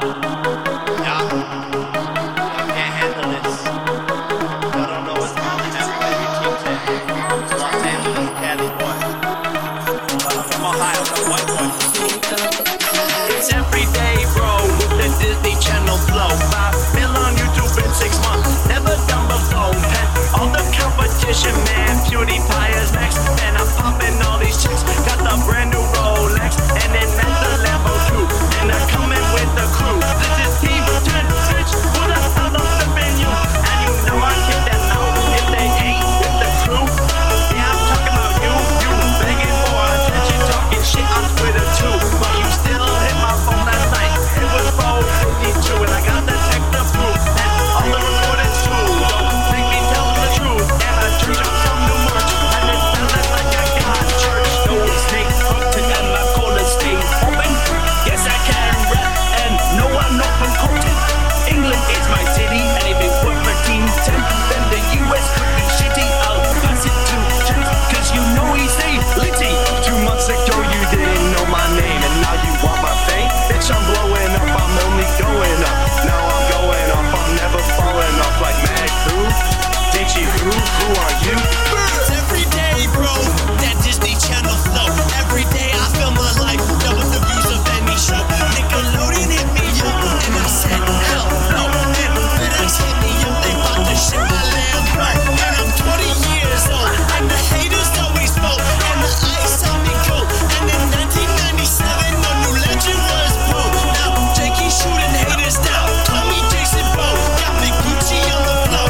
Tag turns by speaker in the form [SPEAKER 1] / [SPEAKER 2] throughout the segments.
[SPEAKER 1] Y'all can't handle this. Y'all don't know what's gonna happen when you keep that. Los Angeles, Cali boy. But I'm from Ohio, the white boy. It's every day, bro, with the Disney Channel flow. 5 mil on YouTube in 6 months, never done before. And all the competition, man, PewDiePie is next. And I'm popping all these chicks, got the brand new Rolex, and then that's the Lambo too. And I'm coming with the crew. This is Team 10 Bitch, who the hell I'm flipping you? And you know I kick that out if they ain't with the crew. Yeah, I'm talking about you begging for attention, talking shit on Twitter too. But you still hit my phone last night. It was 4:52 and I got the text to prove. And all the recordings too. Don't make me tell the truth. And I turned up some new merch, and it sounded like I got church. No snake hooked and my colon stays open. Yes, I can rap, and no, I'm not from Compton. England is my city, and if it were for Team 10, then the US could be shitty. I'll pass it to Chance, cause you know he's a litty. 2 months ago you didn't know my name, and now you want my fame. Bitch, I'm blowing up, I'm only going up. Now I'm going off, I'm never falling off like Mad Crew. Digi who are you?
[SPEAKER 2] It's every day, bro, that Disney Channel flow. Every day I feel my life, double the views of any show. Nickelodeon hit me up, and I said, hell no. And FedEx hit me up, they bought the shit my Lambo. And I'm 20 years old, and the haters always vote. And the ice tell me go. And in 1997, a new legend was born. Now Jakey shooting haters down, call me Jason Bowe. Got big Gucci on the floor.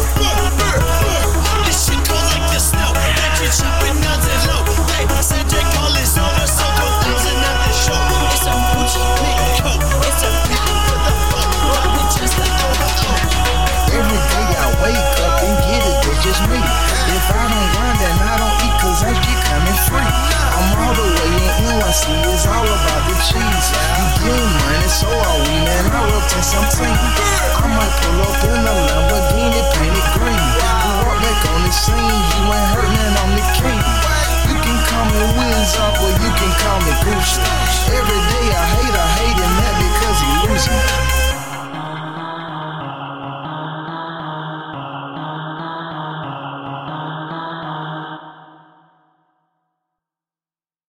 [SPEAKER 2] This shit cold like the snow. Magic chopping nuts and low. Hey, said Jake all is over, so 4,000 at the show. It's a Gucci big coat. It's a pack for the fuck. Running just the
[SPEAKER 3] Every day I wake up and get it, that's just me. If I don't grind, then I don't eat, cause I get coming free. I'm all the way in NYC, it's all about the cheese. You getting money, so are we, man, I will take some team. I might pull up in a Lamborghini painted green. We walk back on the scene, you ain't hurt, man, I'm the king. You can call me Wiz up, or you can call me Gucci.